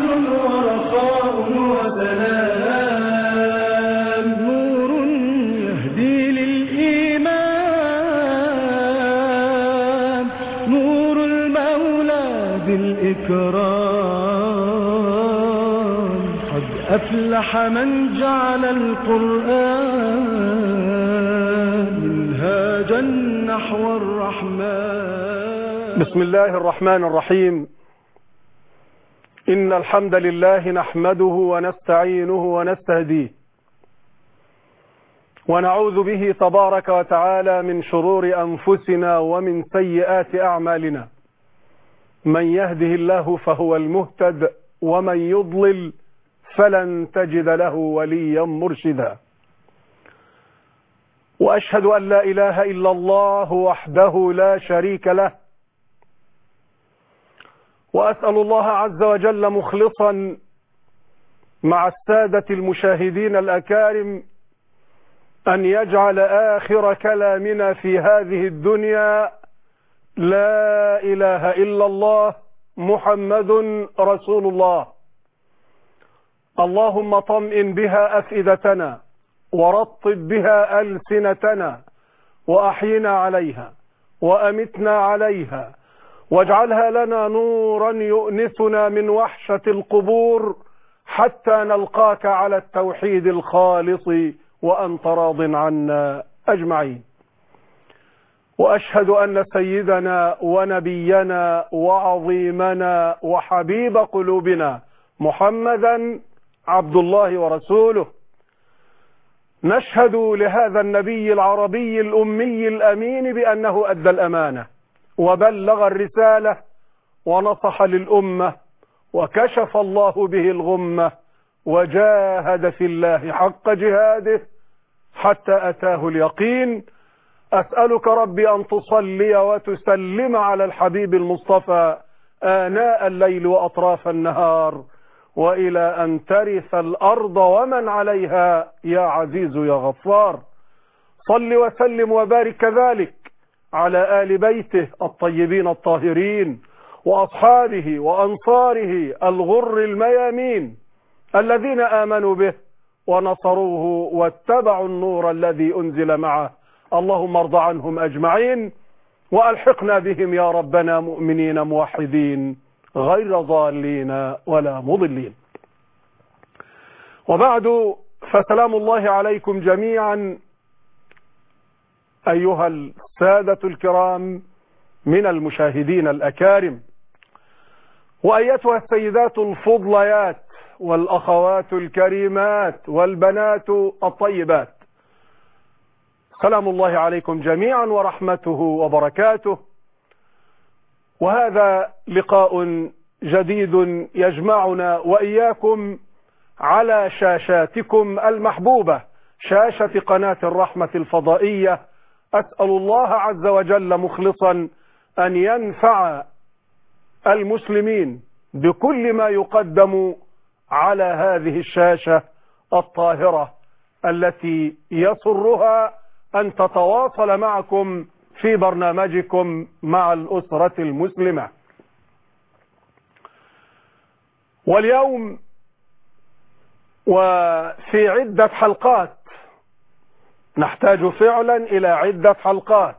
ورخاء وسلام، نور يهدي للإيمان، نور المولى بالإكرام، قد أفلح من جعل القرآن منهاجا نحو الرحمن. بسم الله الرحمن الرحيم. إن الحمد لله نحمده ونستعينه ونستهديه، ونعوذ به تبارك وتعالى من شرور أنفسنا ومن سيئات أعمالنا. من يهده الله فهو المهتد، ومن يضلل فلن تجد له وليا مرشدا. وأشهد أن لا إله إلا الله وحده لا شريك له، وأسأل الله عز وجل مخلصا مع السادة المشاهدين الأكارم أن يجعل آخر كلامنا في هذه الدنيا لا إله إلا الله محمد رسول الله. اللهم طمئن بها أفئدتنا، ورطب بها ألسنتنا، وأحينا عليها وأمتنا عليها، واجعلها لنا نورا يؤنسنا من وحشة القبور حتى نلقاك على التوحيد الخالص وأنت راض عنا أجمعين. وأشهد أن سيدنا ونبينا وعظيمنا وحبيب قلوبنا محمدا عبد الله ورسوله. نشهد لهذا النبي العربي الأمي الأمين بأنه أدى الأمانة وبلغ الرسالة ونصح للأمة، وكشف الله به الغمة، وجاهد في الله حق جهاده حتى أتاه اليقين. أسألك ربي أن تصلي وتسلم على الحبيب المصطفى آناء الليل وأطراف النهار، وإلى أن ترث الأرض ومن عليها يا عزيز يا غفار. صل وسلم وبارك كذلك على آل بيته الطيبين الطاهرين، وأصحابه وأنصاره الغر الميامين الذين آمنوا به ونصروه واتبعوا النور الذي أنزل معه. اللهم ارض عنهم أجمعين، وألحقنا بهم يا ربنا مؤمنين موحدين غير ضالين ولا مضلين. وبعد، فسلام الله عليكم جميعا أيها السادة الكرام من المشاهدين الأكارم، وأيتها السيدات الفضليات والأخوات الكريمات والبنات الطيبات، سلام الله عليكم جميعا ورحمته وبركاته. وهذا لقاء جديد يجمعنا وإياكم على شاشاتكم المحبوبة، شاشة قناة الرحمة الفضائية. أسأل الله عز وجل مخلصا أن ينفع المسلمين بكل ما يقدم على هذه الشاشة الطاهرة التي يسرها أن تتواصل معكم في برنامجكم مع الأسرة المسلمة. واليوم وفي عدة حلقات، نحتاج فعلا إلى عدة حلقات،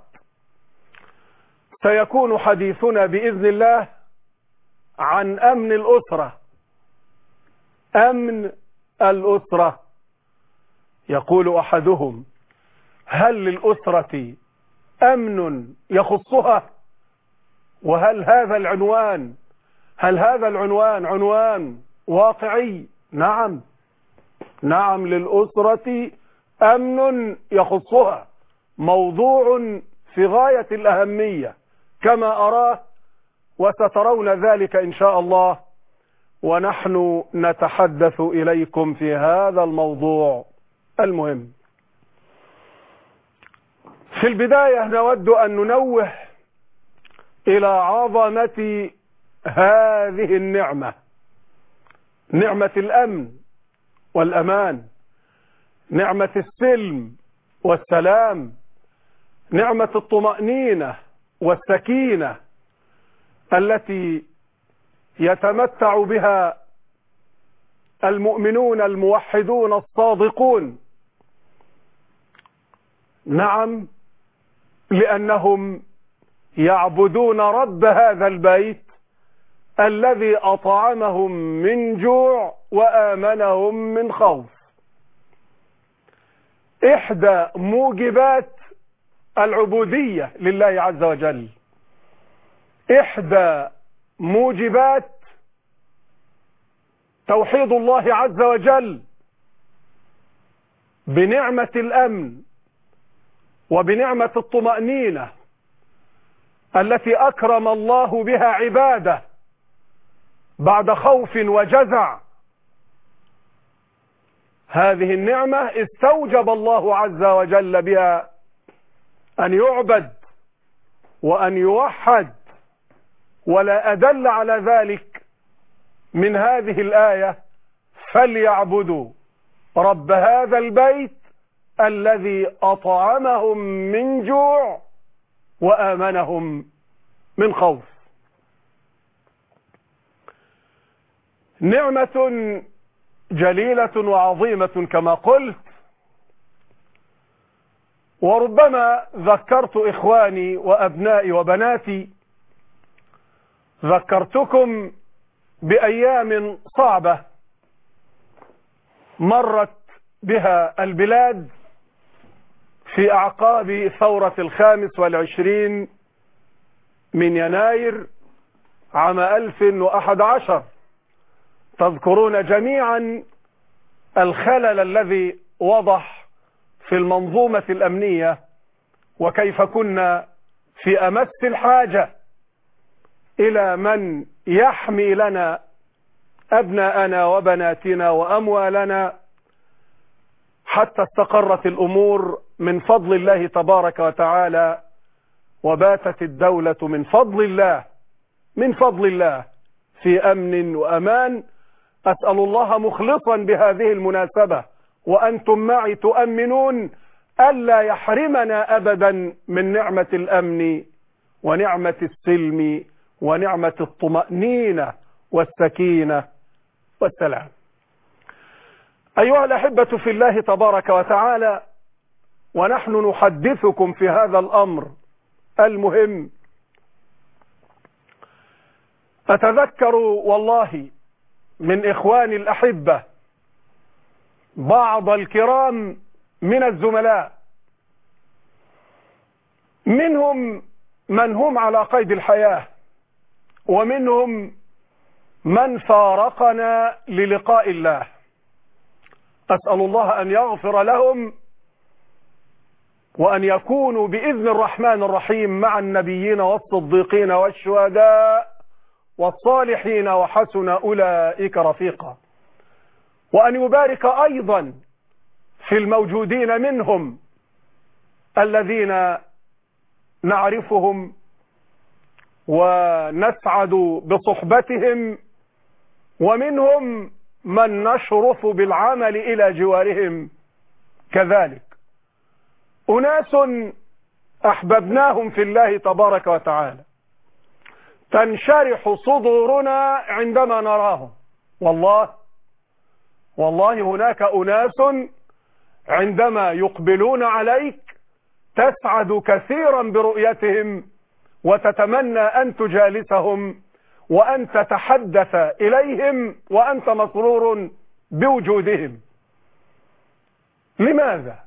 سيكون حديثنا بإذن الله عن أمن الأسرة. أمن الأسرة. يقول أحدهم: هل للأسرة أمن يخصها؟ وهل هذا العنوان عنوان واقعي؟ نعم للأسرة أمن يخصها، موضوع في غاية الأهمية كما أراه، وسترون ذلك إن شاء الله ونحن نتحدث إليكم في هذا الموضوع المهم. في البداية نود أن ننوه إلى عظمة هذه النعمة، نعمة الأمن والأمان، نعمة السلم والسلام، نعمة الطمأنينة والسكينة التي يتمتع بها المؤمنون الموحدون الصادقون. نعم، لأنهم يعبدون رب هذا البيت الذي أطعمهم من جوع وآمنهم من خوف. إحدى موجبات العبودية لله عز وجل، إحدى موجبات توحيد الله عز وجل بنعمة الأمن وبنعمة الطمأنينة التي أكرم الله بها عباده بعد خوف وجزع. هذه النعمة استوجب الله عز وجل بها أن يعبد وأن يوحد، ولا أدل على ذلك من هذه الآية: فليعبدوا رب هذا البيت الذي أطعمهم من جوع وآمنهم من خوف. نعمة جليلة وعظيمة كما قلت، وربما ذكرت إخواني وأبنائي وبناتي، ذكرتكم بأيام صعبة مرت بها البلاد في أعقاب ثورة 25 من يناير عام 2011. تذكرون جميعا الخلل الذي وضح في المنظومة الأمنية، وكيف كنا في أمس الحاجة إلى من يحمي لنا أبناءنا وبناتنا وأموالنا، حتى استقرت الأمور من فضل الله تبارك وتعالى، وباتت الدولة من فضل الله في أمن وأمان. أسأل الله مخلصا بهذه المناسبة وأنتم معي تؤمنون ألا يحرمنا أبدا من نعمة الأمن ونعمة السلم ونعمة الطمأنينة والسكينة والسلام. أيها الأحبة في الله تبارك وتعالى، ونحن نحدثكم في هذا الأمر المهم، أتذكر والله من إخواني الأحبة بعض الكرام من الزملاء، منهم من هم على قيد الحياة، ومنهم من فارقنا للقاء الله. أسأل الله أن يغفر لهم وأن يكونوا بإذن الرحمن الرحيم مع النبيين والصديقين والشهداء والصالحين وحسن أولئك رفيقا، وأن يبارك أيضا في الموجودين منهم الذين نعرفهم ونسعد بصحبتهم، ومنهم من نشرف بالعمل إلى جوارهم كذلك. أناس أحببناهم في الله تبارك وتعالى، تنشرح صدورنا عندما نراهم. والله هناك أناس عندما يقبلون عليك تسعد كثيرا برؤيتهم، وتتمنى أن تجالسهم وأن تتحدث إليهم وأنت مسرور بوجودهم. لماذا؟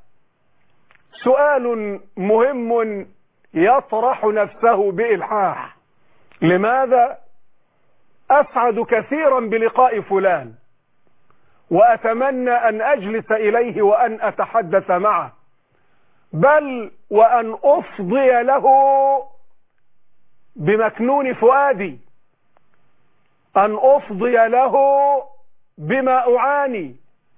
سؤال مهم يطرح نفسه بإلحاح. لماذا أسعد كثيرا بلقاء فلان وأتمنى أن أجلس إليه وأن أتحدث معه، بل وأن أفضي له بمكنون فؤادي، أن أفضي له بما أعاني،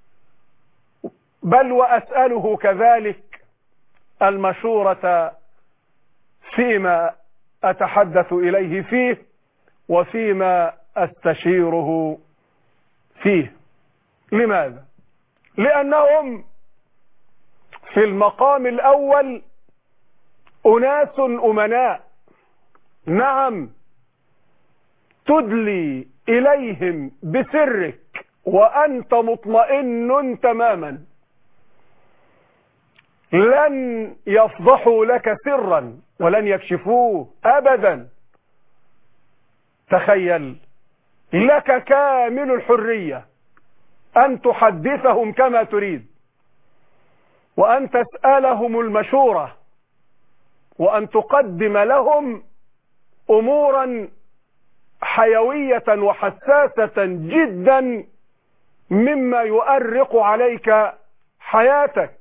بل وأسأله كذلك المشورة فيما أتحدث إليه فيه وفيما أستشيره فيه. لماذا؟ لأنهم في المقام الأول أناس أمناء، نعم، تدلي إليهم بسرك وأنت مطمئن تماما لن يفضحوا لك سرا ولن يكشفوه أبدا. تخيل، لك كامل الحرية أن تحدثهم كما تريد، وأن تسألهم المشورة، وأن تقدم لهم أمورا حيوية وحساسة جدا مما يؤرق عليك حياتك.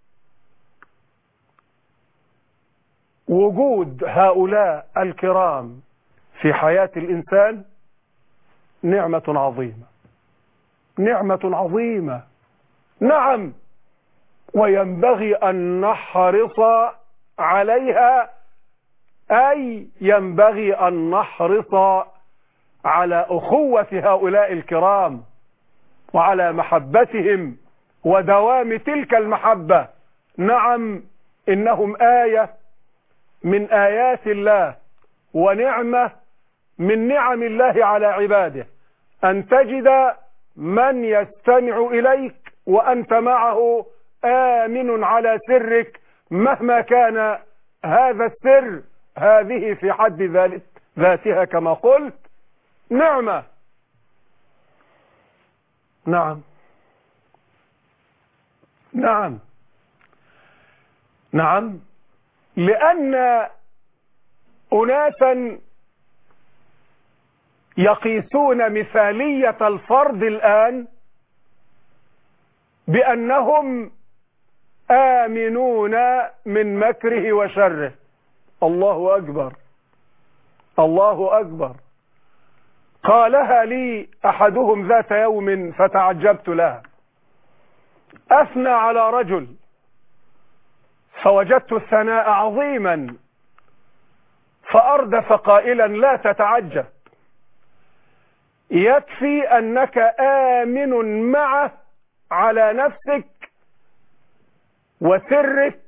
وجود هؤلاء الكرام في حياة الإنسان نعمة عظيمة، نعمة عظيمة. نعم، وينبغي أن نحرص عليها، أي ينبغي أن نحرص على أخوة هؤلاء الكرام وعلى محبتهم ودوام تلك المحبة. نعم، إنهم آية من آيات الله ونعمة من نعم الله على عباده، أن تجد من يستمع إليك وأنت معه آمن على سرك مهما كان هذا السر. هذه في حد ذاتها كما قلت نعمة. نعم نعم نعم، لأن أناسا يقيسون مثالية الفرد الآن بأنهم آمنون من مكره وشره. الله أكبر، الله أكبر. قالها لي أحدهم ذات يوم فتعجبت لها. أثنى على رجل فوجدت الثناء عظيما، فأردف قائلا لا تتعجب، يكفي أنك آمن معه على نفسك وسرك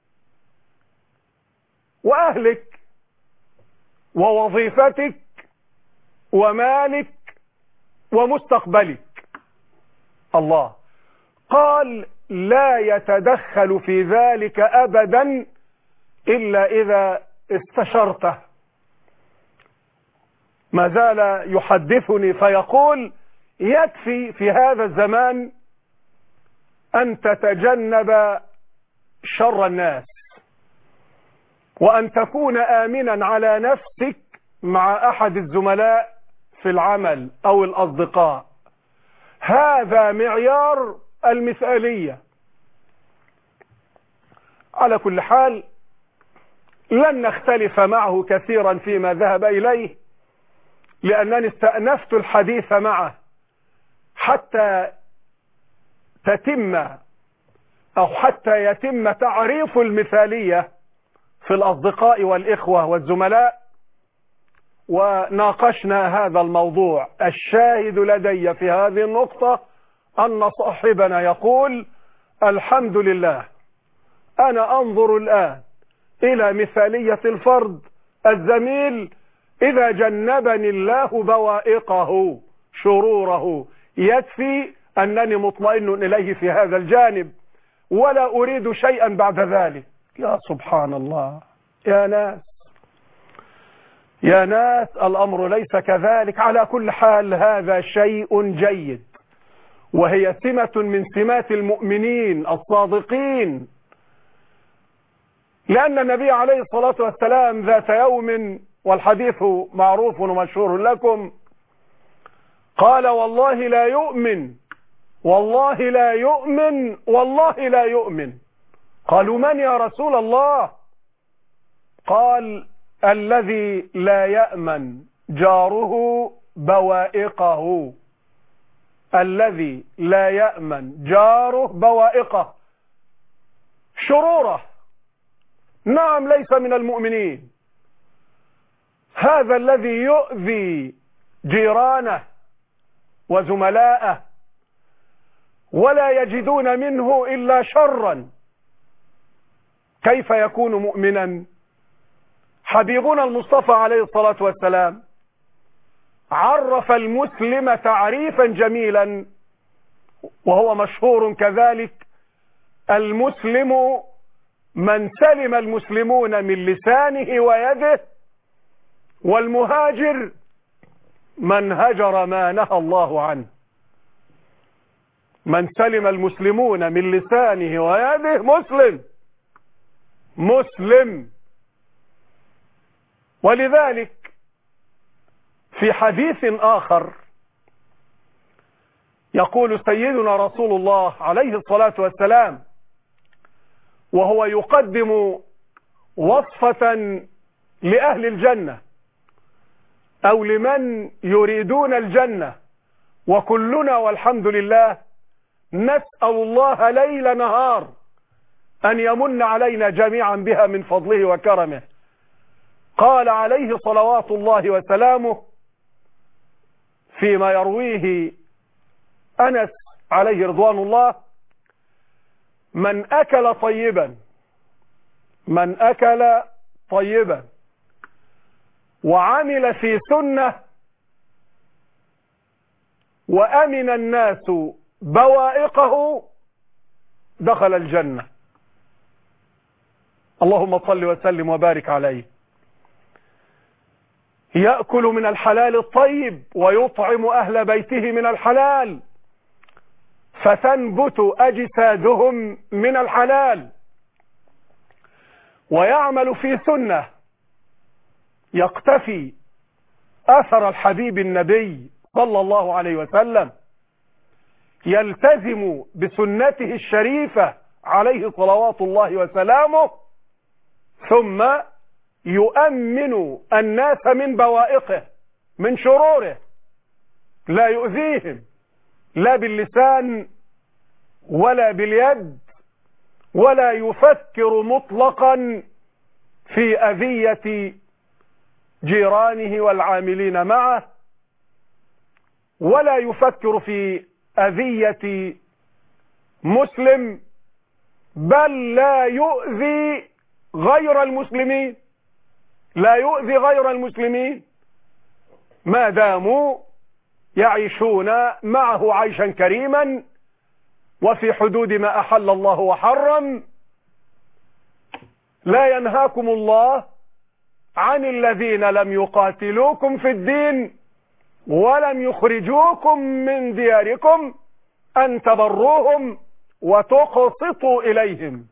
وأهلك ووظيفتك ومالك ومستقبلك. الله قال لا يتدخل في ذلك أبدا إلا إذا استشرته. ما زال يحدثني فيقول يكفي في هذا الزمان أن تتجنب شر الناس، وأن تكون آمنا على نفسك مع أحد الزملاء في العمل أو الأصدقاء. هذا معيار المثالية. على كل حال لن نختلف معه كثيرا فيما ذهب إليه، لأنني استأنفت الحديث معه حتى يتم تعريف المثالية في الأصدقاء والإخوة والزملاء، وناقشنا هذا الموضوع. الشاهد لدي في هذه النقطة أن صاحبنا يقول الحمد لله، أنا أنظر الآن إلى مثالية الفرد الزميل إذا جنبني الله بوائقه شروره، يكفي أنني مطمئن إليه في هذا الجانب ولا أريد شيئا بعد ذلك. يا سبحان الله، يا ناس الأمر ليس كذلك. على كل حال هذا شيء جيد، وهي سمة من سمات المؤمنين الصادقين، لأن النبي عليه الصلاة والسلام ذات يوم، والحديث معروف ومشهور لكم، قال والله لا يؤمن، والله لا يؤمن، والله لا يؤمن. قالوا من يا رسول الله؟ قال الذي لا يأمن جاره بوائقه، الذي لا يأمن جاره بوائقه شروره. نعم، ليس من المؤمنين هذا الذي يؤذي جيرانه وزملاءه ولا يجدون منه إلا شرا. كيف يكون مؤمنا؟ حبيبنا المصطفى عليه الصلاة والسلام عرف المسلم تعريفا جميلا وهو مشهور كذلك: المسلم من سلم المسلمون من لسانه ويده، والمهاجر من هجر ما نهى الله عنه. من سلم المسلمون من لسانه ويده مسلم. ولذلك في حديث آخر يقول سيدنا رسول الله عليه الصلاة والسلام، وهو يقدم وصفة لأهل الجنة أو لمن يريدون الجنة، وكلنا والحمد لله نسأل الله ليل نهار أن يمن علينا جميعا بها من فضله وكرمه. قال عليه صلوات الله وسلامه فيما يرويه أنس عليه رضوان الله: من أكل طيبا وعمل في سنة وأمن الناس بوائقه دخل الجنة. اللهم صل وسلم وبارك عليه. يأكل من الحلال الطيب ويطعم أهل بيته من الحلال، فتنبت أجسادهم من الحلال، ويعمل في سنة يقتفي أثر الحبيب النبي صلى الله عليه وسلم، يلتزم بسنته الشريفة عليه صلوات الله وسلامه، ثم يؤمن الناس من بوائقه، من شروره، لا يؤذيهم لا باللسان ولا باليد، ولا يفكر مطلقا في أذية جيرانه والعاملين معه، ولا يفكر في أذية مسلم، بل لا يؤذي غير المسلمين، لا يؤذي غير المسلمين ما داموا يعيشون معه عيشا كريما وفي حدود ما أحل الله وحرم. لا ينهاكم الله عن الذين لم يقاتلوكم في الدين ولم يخرجوكم من دياركم أن تبروهم وتقسطوا إليهم.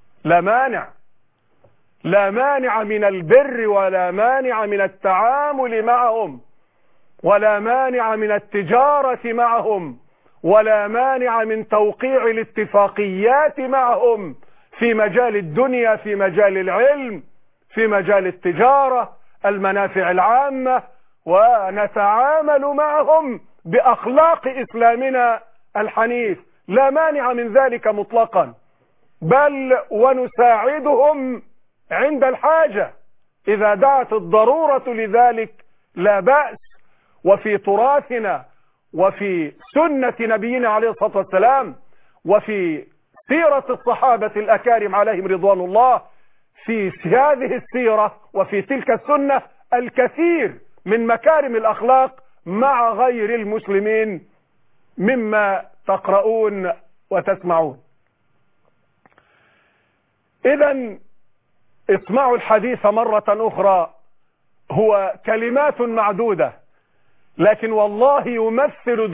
لا مانع من البر، ولا مانع من التعامل معهم، ولا مانع من التجارة معهم، ولا مانع من توقيع الاتفاقيات معهم في مجال الدنيا، في مجال العلم، في مجال التجارة، المنافع العامة، ونتعامل معهم بأخلاق إسلامنا الحنيف. لا مانع من ذلك مطلقا، بل ونساعدهم عند الحاجة إذا دعت الضرورة لذلك، لا بأس. وفي تراثنا وفي سنة نبينا عليه الصلاة والسلام وفي سيرة الصحابة الأكارم عليهم رضوان الله، في هذه السيرة وفي تلك السنة الكثير من مكارم الأخلاق مع غير المسلمين مما تقرؤون وتسمعون. إذن اسمعوا الحديث مرة أخرى، هو كلمات معدودة، لكن والله يمثل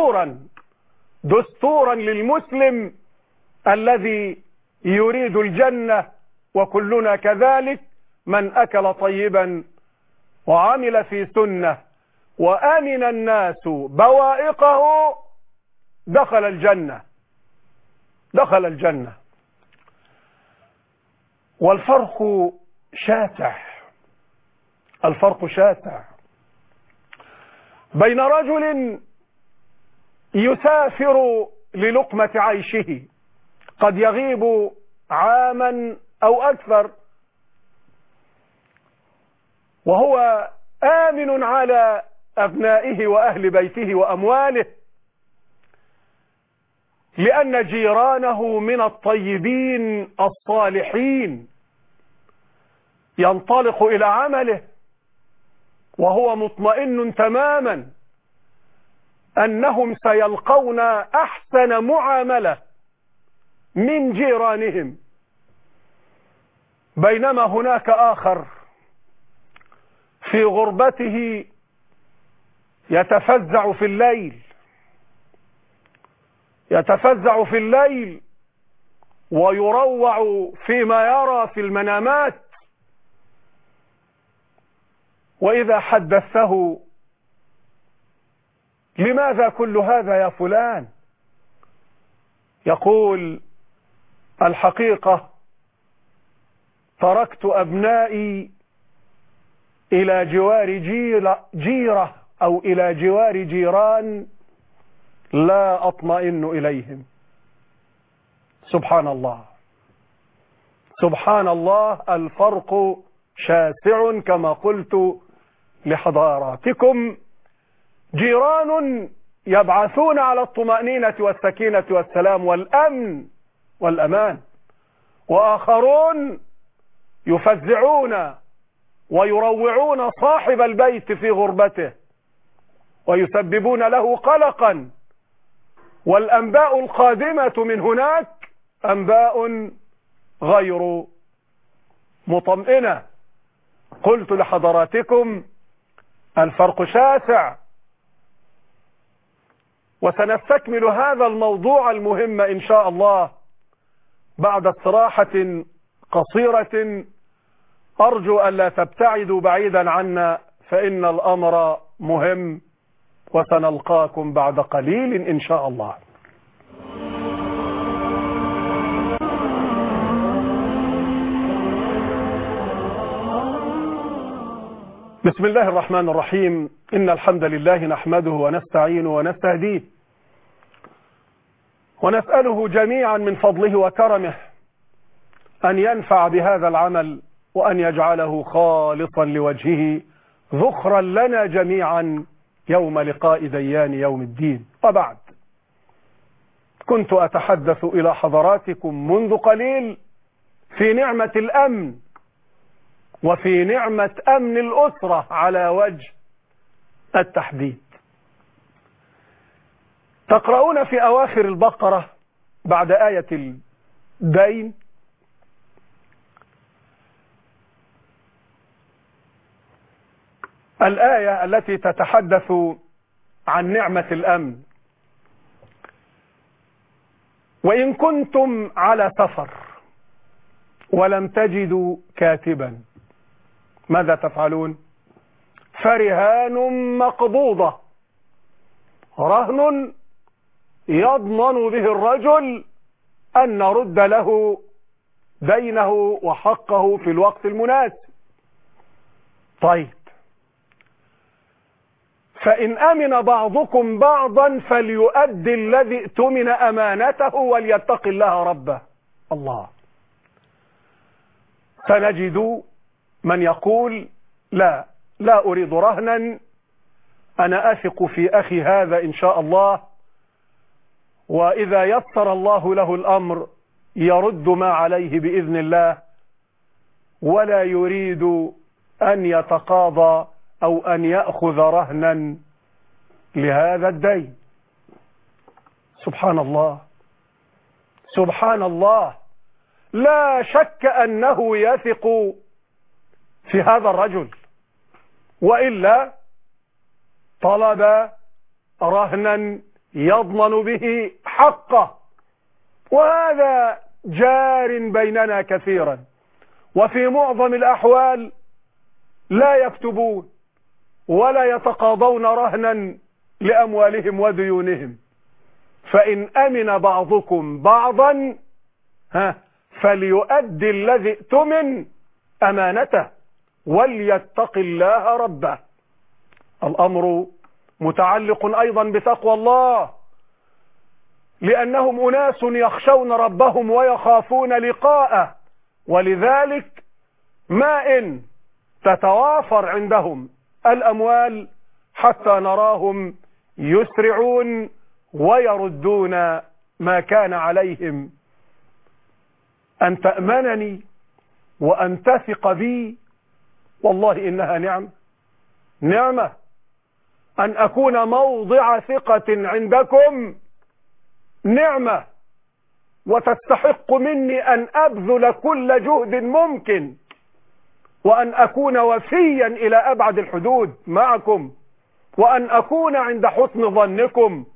دستورا للمسلم الذي يريد الجنة، وكلنا كذلك. من أكل طيبا وعمل في سنة وأمن الناس بوائقه دخل الجنة. والفرق شاسع بين رجل يسافر للقمة عيشه، قد يغيب عاما أو أكثر، وهو آمن على أبنائه وأهل بيته وأمواله، لأن جيرانه من الطيبين الصالحين، ينطلق إلى عمله وهو مطمئن تماما أنهم سيلقون أحسن معاملة من جيرانهم، بينما هناك آخر في غربته يتفزع في الليل ويروع فيما يرى في المنامات، وإذا حدثته لماذا كل هذا يا فلان؟ يقول الحقيقة تركت أبنائي إلى جوار جيرة أو إلى جوار جيران لا أطمئن إليهم. سبحان الله، سبحان الله، الفرق شاسع كما قلت لحضراتكم. جيران يبعثون على الطمأنينة والسكينة والسلام والأمن والأمان، وآخرون يفزعون ويروعون صاحب البيت في غربته ويسببون له قلقا، والأنباء القادمة من هناك أنباء غير مطمئنة. قلت لحضراتكم الفرق شاسع، وسنستكمل هذا الموضوع المهم إن شاء الله بعد استراحة قصيرة. أرجو ألا تبتعدوا بعيدا عنا فإن الأمر مهم، وسنلقاكم بعد قليل إن شاء الله. بسم الله الرحمن الرحيم. إن الحمد لله نحمده ونستعينه ونستهديه ونسأله جميعا من فضله وكرمه أن ينفع بهذا العمل وأن يجعله خالصا لوجهه ذخرا لنا جميعا يوم لقاء ديان يوم الدين. وبعد، كنت أتحدث إلى حضراتكم منذ قليل في نعمة الأمن وفي نعمة أمن الأسرة على وجه التحديد. تقرؤون في أواخر البقرة بعد آية الدين الآية التي تتحدث عن نعمة الأمن: وإن كنتم على سفر ولم تجدوا كاتبا ماذا تفعلون؟ فرهان مقبوضة، رهن يضمن به الرجل أن نرد له دينه وحقه في الوقت المناسب. طيب، فإن أمن بعضكم بعضا فليؤدي الذي اؤتمن أمانته وليتق الله ربه. الله. سنجد من يقول لا أريد رهنا، أنا أثق في أخي هذا إن شاء الله، وإذا يسر الله له الأمر يرد ما عليه بإذن الله، ولا يريد أن يتقاضى أو أن يأخذ رهنا لهذا الدين. سبحان الله، سبحان الله. لا شك أنه يثق في هذا الرجل، وإلا طلب رهنا يضمن به حقه. وهذا جار بيننا كثيرا، وفي معظم الأحوال لا يكتبون ولا يتقاضون رهنا لأموالهم وديونهم. فإن أمن بعضكم بعضا فليؤدي الذي اؤتمن أمانته وليتق الله ربه. الأمر متعلق أيضا بتقوى الله، لأنهم أناس يخشون ربهم ويخافون لقاءه، ولذلك ما إن تتوافر عندهم الأموال حتى نراهم يسرعون ويردون ما كان عليهم. أن تأمنني وأن تثق بي، والله إنها نعمة. أن أكون موضع ثقة عندكم نعمة، وتستحق مني أن أبذل كل جهد ممكن، وأن أكون وفيا إلى أبعد الحدود معكم، وأن أكون عند حسن ظنكم،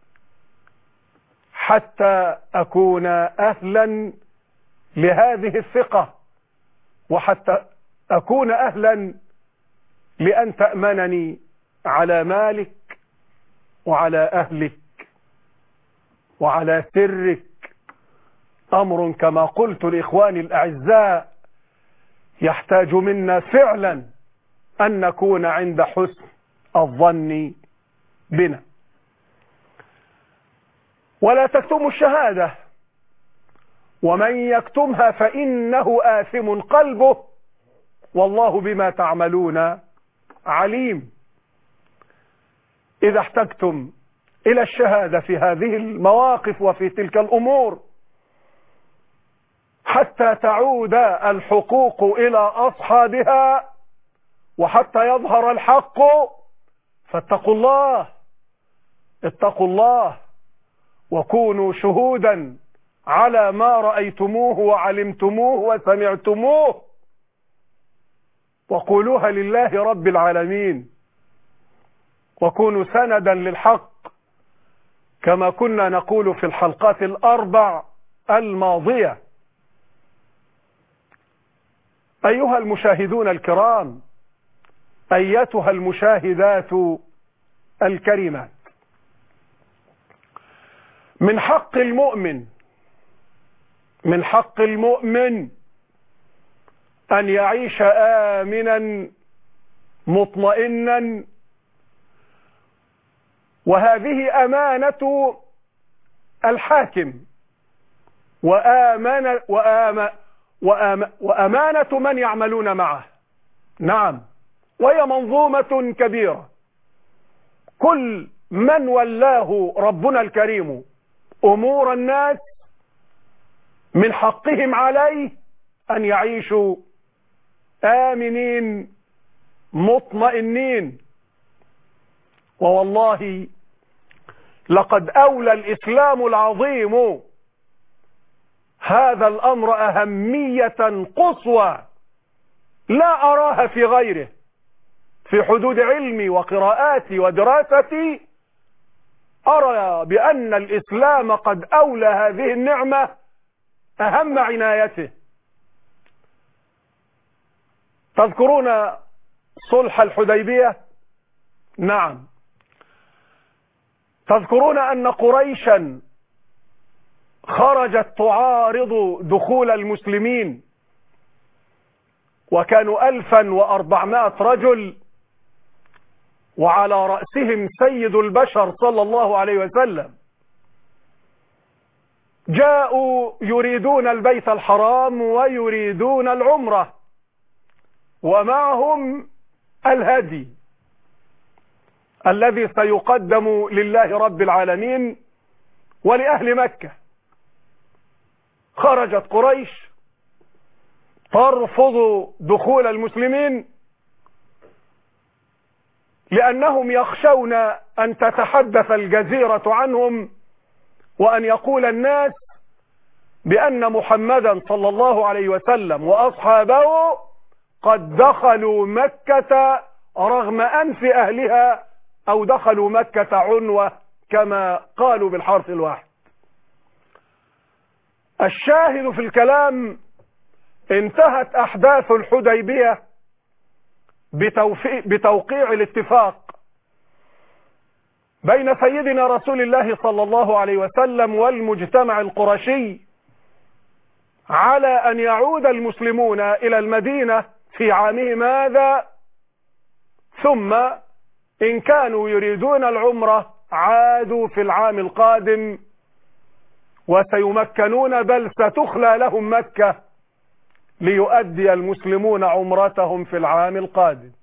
حتى أكون أهلا لهذه الثقة، وحتى أكون أهلا لأن تأمنني على مالك وعلى أهلك وعلى سرك. أمر كما قلت لإخواني الأعزاء يحتاج منا فعلا أن نكون عند حسن الظن بنا. ولا تكتموا الشهادة، ومن يكتمها فإنه آثم قلبه، والله بما تعملون عليم. إذا احتجتم إلى الشهادة في هذه المواقف وفي تلك الأمور حتى تعود الحقوق إلى أصحابها وحتى يظهر الحق، فاتقوا الله، اتقوا الله، وكونوا شهودا على ما رأيتموه وعلمتموه وسمعتموه، وقولوها لله رب العالمين، وكونوا سندا للحق كما كنا نقول في الحلقات الأربع الماضية. أيها المشاهدون الكرام، أيتها المشاهدات الكريمات، من حق المؤمن أن يعيش آمنا مطمئنا، وهذه أمانة الحاكم وأمانة من يعملون معه. نعم، وهي منظومة كبيرة. كل من ولاه ربنا الكريم أمور الناس من حقهم عليه أن يعيشوا آمنين مطمئنين. ووالله لقد أولى الإسلام العظيم هذا الأمر أهمية قصوى لا أراها في غيره. في حدود علمي وقراءاتي ودراستي أرى بأن الإسلام قد أولى هذه النعمة أهم عنايته. تذكرون صلح الحديبية؟ نعم. تذكرون أن قريشا خرجت تعارض دخول المسلمين، وكانوا 1400 رجل، وعلى رأسهم سيد البشر صلى الله عليه وسلم. جاءوا يريدون البيت الحرام ويريدون العمرة، ومعهم الهدي الذي سيقدم لله رب العالمين ولأهل مكة. خرجت قريش ترفض دخول المسلمين لأنهم يخشون أن تتحدث الجزيرة عنهم، وأن يقول الناس بأن محمدا صلى الله عليه وسلم وأصحابه قد دخلوا مكة رغم أنف أهلها، أو دخلوا مكة عنوة كما قالوا بالحرف الواحد. الشاهد في الكلام، انتهت أحداث الحديبية بتوقيع الاتفاق بين سيدنا رسول الله صلى الله عليه وسلم والمجتمع القرشي على أن يعود المسلمون إلى المدينة في عامهم هذا، ثم إن كانوا يريدون العمرة عادوا في العام القادم، وسيمكنون بل ستخلى لهم مكة ليؤدي المسلمون عمرتهم في العام القادم.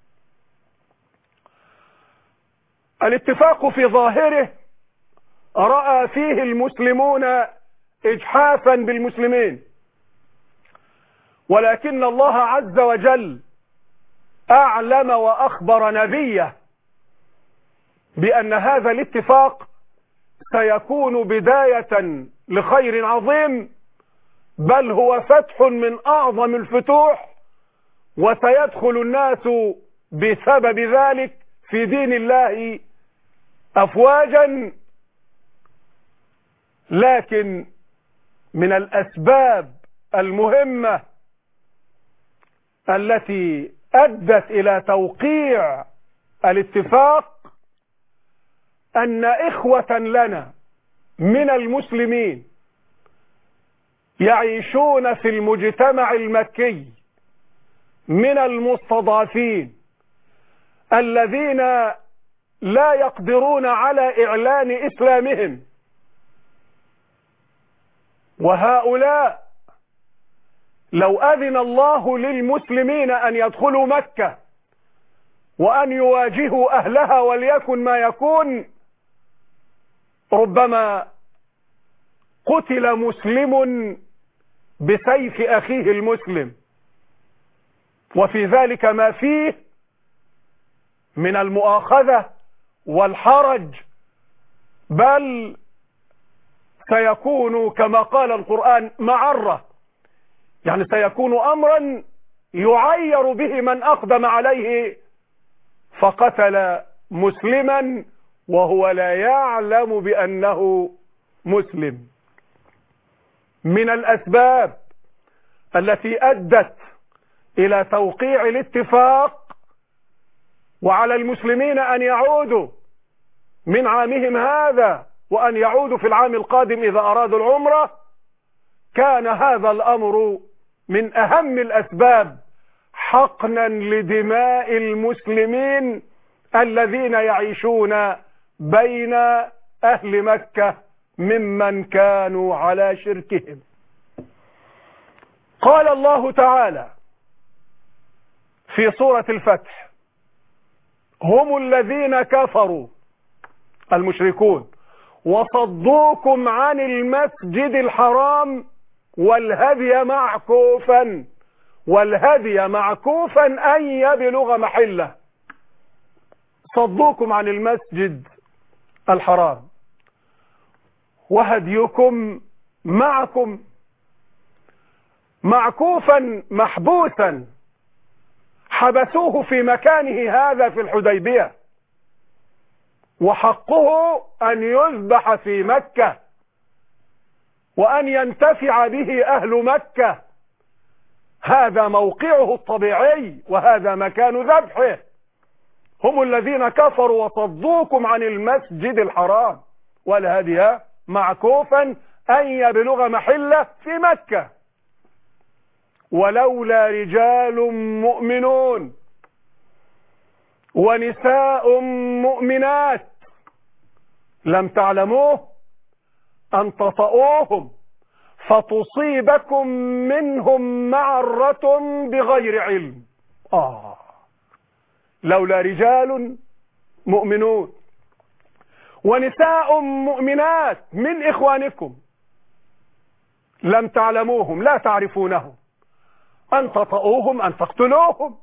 الاتفاق في ظاهره رأى فيه المسلمون إجحافا بالمسلمين، ولكن الله عز وجل أعلم وأخبر نبيه بأن هذا الاتفاق سيكون بداية لخير عظيم، بل هو فتح من أعظم الفتوح، وسيدخل الناس بسبب ذلك في دين الله أفواجا. لكن من الأسباب المهمة التي أدت إلى توقيع الاتفاق أن إخوة لنا من المسلمين يعيشون في المجتمع المكي من المستضعفين الذين لا يقدرون على إعلان إسلامهم، وهؤلاء لو أذن الله للمسلمين أن يدخلوا مكة وأن يواجهوا أهلها وليكن ما يكون، ربما قتل مسلم بسيف أخيه المسلم، وفي ذلك ما فيه من المؤاخذة والحرج، بل سيكون كما قال القرآن معرة، يعني سيكون أمرا يعير به من أقدم عليه فقتل مسلما وهو لا يعلم بأنه مسلم. من الأسباب التي أدت إلى توقيع الاتفاق وعلى المسلمين أن يعودوا من عامهم هذا وأن يعودوا في العام القادم إذا أرادوا العمرة، كان هذا الأمر من أهم الأسباب حقنا لدماء المسلمين الذين يعيشون بين أهل مكة ممن كانوا على شركهم. قال الله تعالى في سورة الفتح: هم الذين كفروا المشركون وصدوكم عن المسجد الحرام والهدي معكوفا أن يبلغ محله. صدوكم عن المسجد الحرام وهديكم معكم، معكوفا محبوسا، حبسوه في مكانه هذا في الحديبية، وحقه أن يذبح في مكة وأن ينتفع به أهل مكة، هذا موقعه الطبيعي وهذا مكان ذبحه. هم الذين كفروا وصدوكم عن المسجد الحرام والهدي معكوفا أن يبلغ محله في مكة، ولولا رجال مؤمنون ونساء مؤمنات لم تعلموه أن تطؤوهم فتصيبكم منهم معرة بغير علم. لولا رجال مؤمنون ونساء مؤمنات من إخوانكم لم تعلموهم، لا تعرفونهم، أن تطؤوهم أن تقتلوهم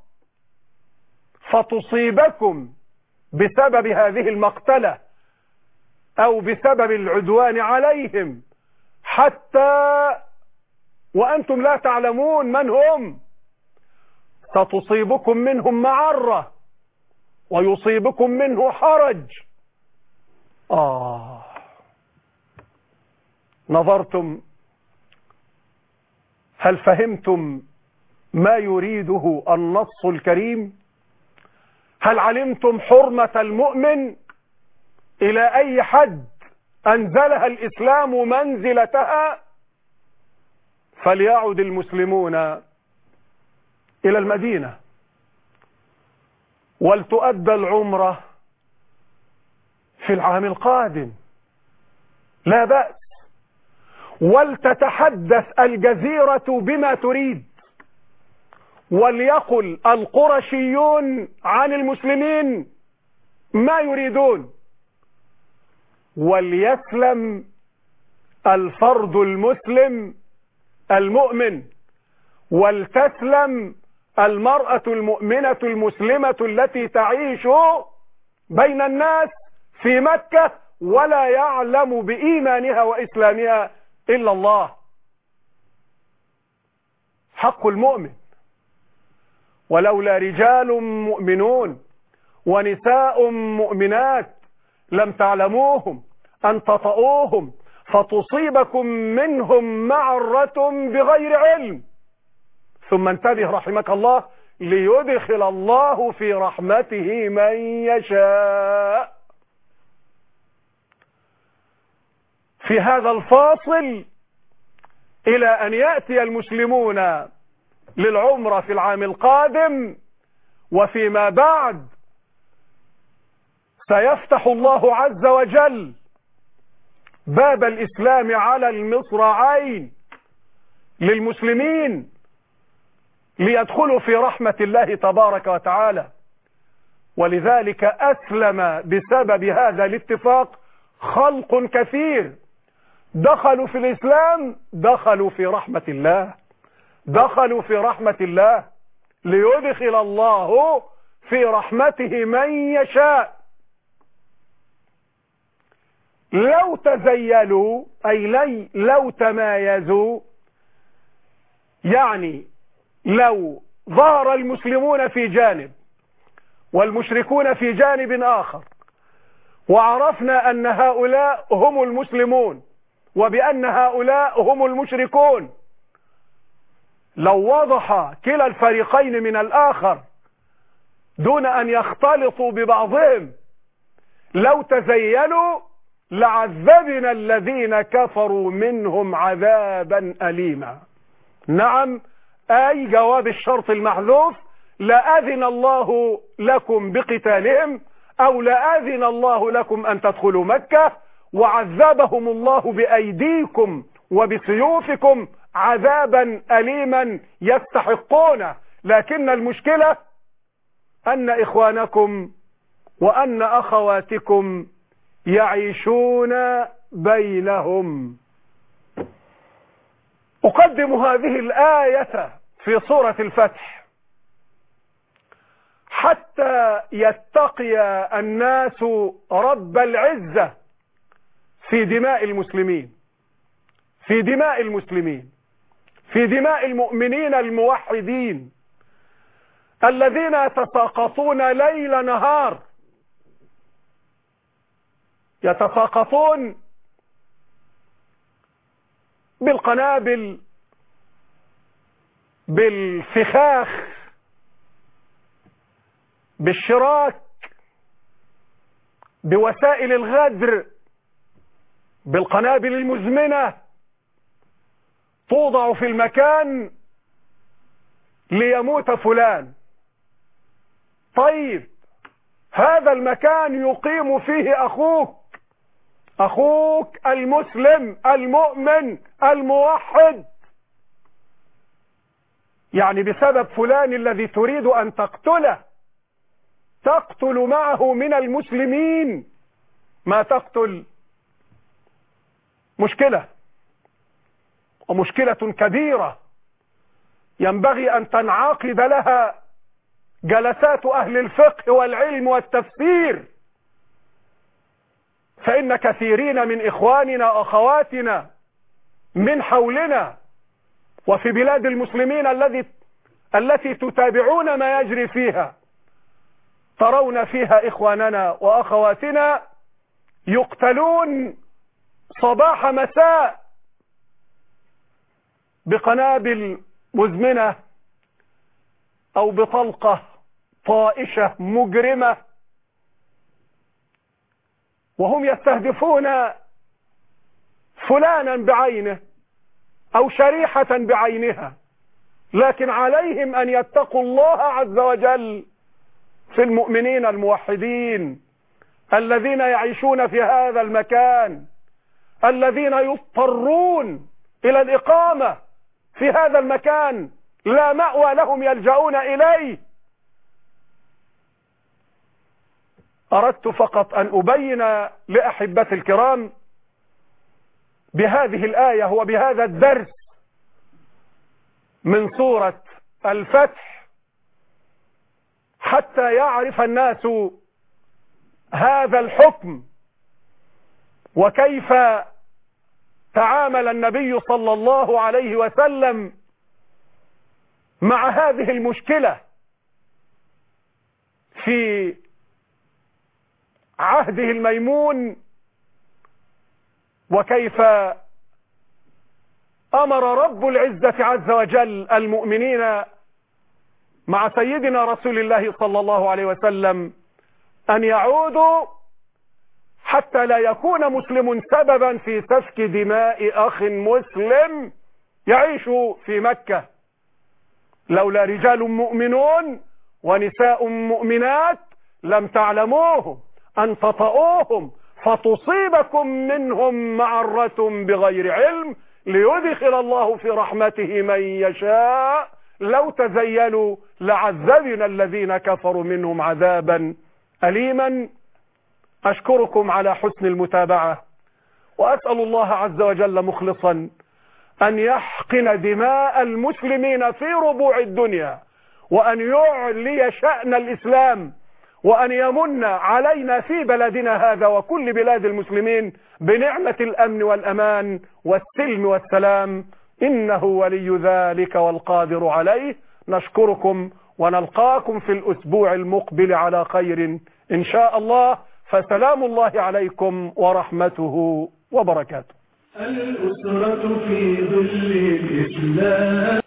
فتصيبكم بسبب هذه المقتلة أو بسبب العدوان عليهم حتى وأنتم لا تعلمون من هم، ستصيبكم منهم معرة ويصيبكم منه حرج. نظرتم؟ هل فهمتم ما يريده النص الكريم؟ هل علمتم حرمة المؤمن إلى أي حد أنزلها الإسلام منزلتها؟ فليعد المسلمون إلى المدينة ولتؤدى العمرة في العام القادم، لا بأس، ولتتحدث الجزيرة بما تريد، وليقل القرشيون عن المسلمين ما يريدون، وليسلم الفرد المسلم المؤمن، ولتسلم المرأة المؤمنة المسلمة التي تعيش بين الناس في مكة ولا يعلم بإيمانها وإسلامها إلا الله. حق المؤمن. ولولا رجال مؤمنون ونساء مؤمنات لم تعلموهم أن تطؤوهم فتصيبكم منهم معرة بغير علم ثم انتبه رحمك الله ليدخل الله في رحمته من يشاء. في هذا الفاصل إلى أن يأتي المسلمون للعمرة في العام القادم وفيما بعد سيفتح الله عز وجل باب الإسلام على المصراعين للمسلمين ليدخلوا في رحمة الله تبارك وتعالى. ولذلك أسلم بسبب هذا الاتفاق خلق كثير دخلوا في الإسلام، دخلوا في رحمة الله، دخلوا في رحمة الله ليدخل الله في رحمته من يشاء. لو تزيلوا أي لو تمايزوا، يعني لو ظهر المسلمون في جانب والمشركون في جانب آخر وعرفنا أن هؤلاء هم المسلمون وبأن هؤلاء هم المشركون، لو وضح كلا الفريقين من الآخر دون أن يختلطوا ببعضهم، لو تزيلوا لعذبنا الذين كفروا منهم عذابا أليما. نعم، أي جواب الشرط المحذوف، لأذن الله لكم بقتالهم أو لأذن الله لكم أن تدخلوا مكة وعذبهم الله بأيديكم وبسيوفكم عذابا أليما يستحقونه. لكن المشكلة أن إخوانكم وأن أخواتكم يعيشون بينهم. أقدم هذه الآية في سورة الفتح حتى يتقي الناس رب العزة في دماء المسلمين، في دماء المسلمين، في دماء المؤمنين الموحدين الذين يتساقطون ليل نهار، يتساقطون بالقنابل، بالفخاخ، بالشراك، بوسائل الغدر، بالقنابل المزمنة، توضع في المكان ليموت فلان. طيب هذا المكان يقيم فيه أخوك المسلم المؤمن الموحد، يعني بسبب فلان الذي تريد أن تقتله تقتل معه من المسلمين ما تقتل. مشكلة، ومشكلة كبيرة ينبغي أن تنعقد لها جلسات أهل الفقه والعلم والتفسير، فإن كثيرين من إخواننا وأخواتنا من حولنا وفي بلاد المسلمين التي تتابعون ما يجري فيها ترون فيها إخواننا وأخواتنا يقتلون صباح مساء بقنابل مزمنة أو بطلقة طائشة مجرمة، وهم يستهدفون فلانا بعينه أو شريحة بعينها، لكن عليهم أن يتقوا الله عز وجل في المؤمنين الموحدين الذين يعيشون في هذا المكان، الذين يضطرون إلى الإقامة في هذا المكان، لا مأوى لهم يلجؤون إليه. أردت فقط أن أبين لأحبتي الكرام بهذه الآية وبهذا الدرس من سورة الفتح حتى يعرف الناس هذا الحكم وكيف تعامل النبي صلى الله عليه وسلم مع هذه المشكلة في عهده الميمون، وكيف أمر رب العزة عز وجل المؤمنين مع سيدنا رسول الله صلى الله عليه وسلم أن يعودوا حتى لا يكون مسلم سببا في سفك دماء أخ مسلم يعيش في مكة. لولا رجال مؤمنون ونساء مؤمنات لم تعلموهم أن تطؤوهم فتصيبكم منهم معرة بغير علم ليدخل الله في رحمته من يشاء لو تزيلوا لعذبنا الذين كفروا منهم عذابا أليما. أشكركم على حسن المتابعة، وأسأل الله عز وجل مخلصا أن يحقن دماء المسلمين في ربوع الدنيا، وأن يعلي شأن الإسلام، وأن يمن علينا في بلدنا هذا وكل بلاد المسلمين بنعمة الأمن والأمان والسلم والسلام، إنه ولي ذلك والقادر عليه. نشكركم ونلقاكم في الأسبوع المقبل على خير إن شاء الله، فسلام الله عليكم ورحمته وبركاته. الأسرة في ظل الإسلام.